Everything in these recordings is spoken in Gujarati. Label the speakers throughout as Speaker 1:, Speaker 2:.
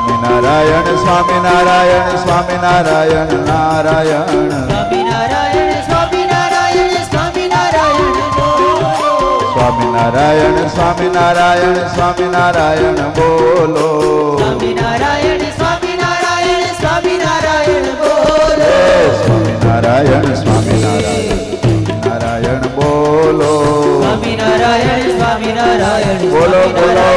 Speaker 1: સ્વામિનારાયણ સ્વામિનારાયણ સ્વામિનારાયણ નારાયણ
Speaker 2: સ્વામિનારાયણ સ્વામિનારાયણ સ્વામિનારાયણ
Speaker 1: સ્વામિનારાયણ સ્વામિનારાયણ સ્વામિનારાયણ બોલો
Speaker 2: સ્વામિનારાયણ સ્વામિનારાયણ સ્વામિનારાયણ બોલો
Speaker 1: સ્વામિનારાયણ સ્વામિનારાયણ નારાયણ બોલો
Speaker 2: સ્વામિનારાયણ સ્વામિનારાયણ
Speaker 1: બોલો બોલો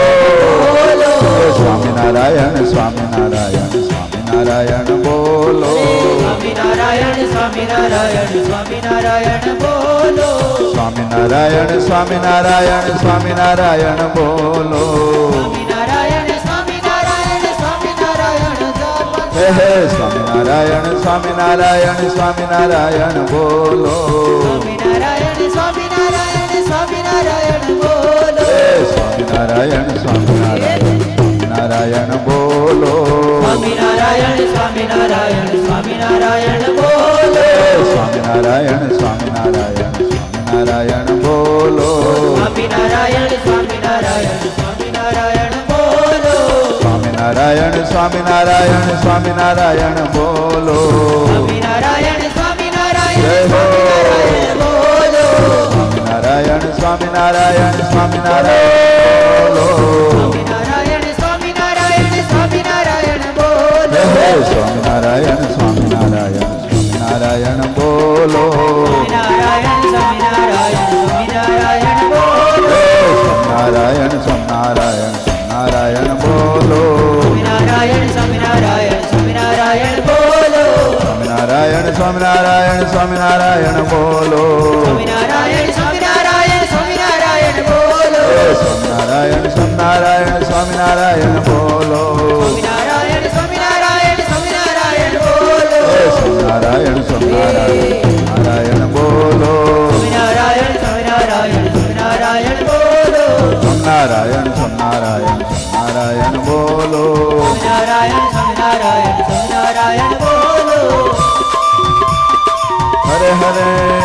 Speaker 2: બોલો
Speaker 1: સ્વામિનારાયણ સ્વામિનારાયણ સ્વામિનારાયણ બોલો
Speaker 2: સ્વામિનારાયણ સ્વામિનારાયણ સ્વામિનારાયણ બોલો
Speaker 1: સ્વામિનારાયણ સ્વામિનારાયણ સ્વામિનારાયણ બોલો
Speaker 2: સ્વામિનારાયણ સ્વામિનારાયણ સ્વામિનારાયણ
Speaker 1: હે હે સ્વામિનારાયણ સ્વામિનારાયણ સ્વામિનારાયણ બોલો
Speaker 2: સ્વામિનારાયણ સ્વામિનારાયણ સ્વામિનારાયણ બોલો
Speaker 1: સ્વામિનારાયણ સ્વામિનારાયણ નારાયણ બોલો
Speaker 2: સ્વામિનારાયણ સ્વામિનારાયણ સ્વામિનારાયણ બોલો
Speaker 1: સ્વામિનારાયણ સ્વામિનારાયણ સ્વામિનારાયણ બોલો
Speaker 2: સ્વામિનારાયણ સ્વામિનારાયણ સ્વામિનારાયણ બોલો
Speaker 1: સ્વામિનારાયણ સ્વામિનારાયણ સ્વામિનારાયણ બોલો
Speaker 2: સ્વામિનારાયણ સ્વામિનારાયણ
Speaker 1: જય હો
Speaker 2: સ્વામિનારાયણ બોલો
Speaker 1: સ્વામિનારાયણ સ્વામિનારાયણ સ્વામિનારાયણ બોલો
Speaker 2: સ્વામિનારાયણ સ્વામિનારાયણ સ્વામિનારાયણ બોલો
Speaker 1: હે હે સ્વામિનારાયણ સ્વામિનારાયણ સ્વામિનારાયણ બોલો
Speaker 2: સ્વામિનારાયણ સ્વામિનારાયણ સ્વામિનારાયણ બોલો
Speaker 1: સ્વામિનારાયણ સ્વામિનારાયણ સ્વામિનારાયણ બોલો
Speaker 2: સ્વામિનારાયણ સ્વામિનારાયણ સ્વામિનારાયણ બોલો
Speaker 1: સ્વામિનારાયણ સ્વામિનારાયણ સ્વામિનારાયણ બોલો
Speaker 2: સ્વામિનારાયણ સ્વામિનારાયણ સ્વામિનારાયણ બોલો
Speaker 1: સ્વામિનારાયણ સ્વામિનારાયણ સ્વામિનારાયણ બોલો
Speaker 2: સ્વામિનારાયણ સ્વામિનારાયણ સ્વામિનારાયણ બોલો
Speaker 1: સ્વામિનારાયણ સ્વામિનારાયણ નારાયણ બોલો
Speaker 2: સ્વામિનારાયણ સ્વામિનારાયણ સ્વામિનારાયણ બોલો
Speaker 1: સ્વામિનારાયણ સ્વામિનારાયણ નારાયણ બોલો
Speaker 2: સ્વામિનારાયણ સ્વામિનારાયણ સ્વામિનારાયણ બોલો
Speaker 1: હરે હરે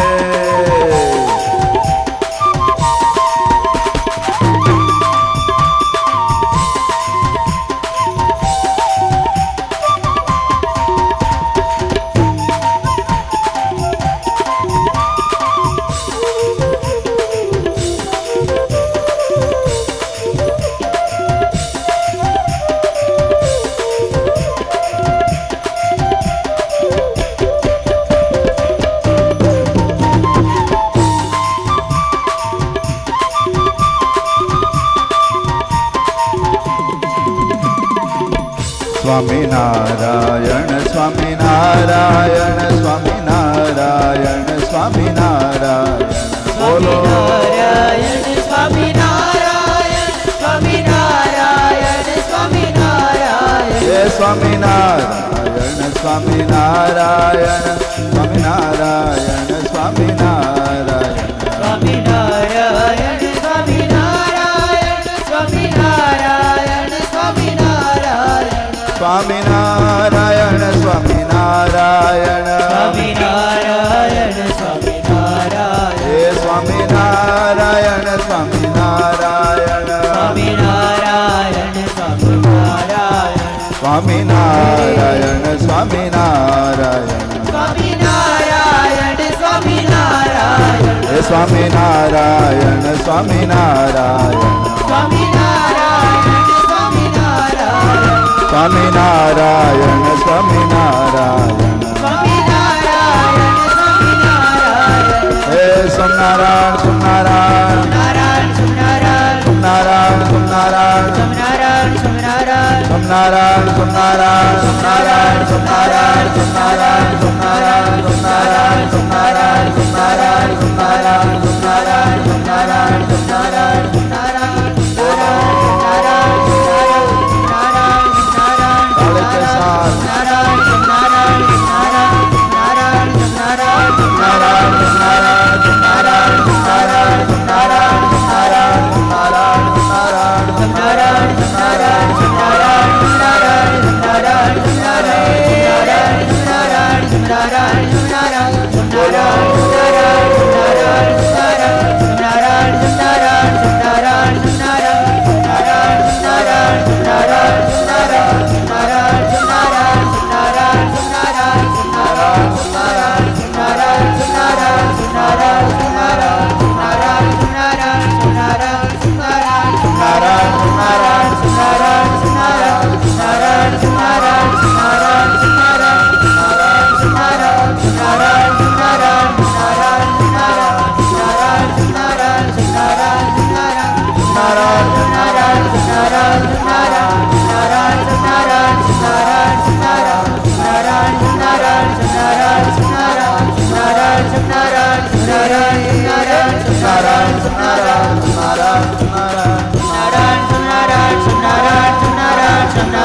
Speaker 1: સ્વામિનારાયણ સ્વામિનારાયણ સ્વામિનારાયણ સ્વામિનારાયણ બોલો
Speaker 2: સ્વામિનારાયણ સ્વામિનારાયણ સ્વામિનારાયણ સ્વામિનારાયણ
Speaker 1: હે સ્વામિનારાયણ સ્વામિનારાયણ સ્વામિનારાયણ સ્વામિનારાયણ
Speaker 2: સ્વામિનારાયણ સ્વામિનારાયણ સ્વામિનારાયણ સ્વામિનારાયણ
Speaker 1: સ્વામિનારાયણ સ્વામિનારાયણ
Speaker 2: સ્વામિનારાયણ સ્વામિનારાયણ
Speaker 1: હે સ્વામિનારાયણ સ્વામિનારાયણ
Speaker 2: સ્વામિનારાયણ સ્વામિનારાયણ
Speaker 1: સ્વામિનારાયણ સ્વામિનારાયણ
Speaker 2: સ્વામિનારાયણ સ્વામિનારાયણ
Speaker 1: હે સ્વામિનારાયણ સ્વામિનારાયણ
Speaker 2: સ્વામિનારાયણ સ્વામિનારાયણ
Speaker 1: સ્વામિનારાયણ સ્વામિનારાયણ
Speaker 2: સ્વામિનારાયણ સ્વામિનારાયણ
Speaker 1: હે સોમનારાયણ સોમનારાયણ
Speaker 2: નારાયણ નારાયણ
Speaker 1: સોમનારાયણ સોમનારાયણ
Speaker 2: સ્વામિનારાયણ સ્વામિનારાયણ
Speaker 1: સોમનારાયણ સોમનારાયણ સોમનારાયણ સોમનારાયણ સોમનારાયણ સોમનારાયણ સોમનારાયણ સોમનારાયણ સોમનારાયણ સોમનારાયણ સોમનારાયણ સોમનારાયણ સોમનારાયણ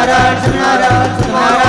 Speaker 1: સ્વામિનારાયણ સ્વામિનારાયણ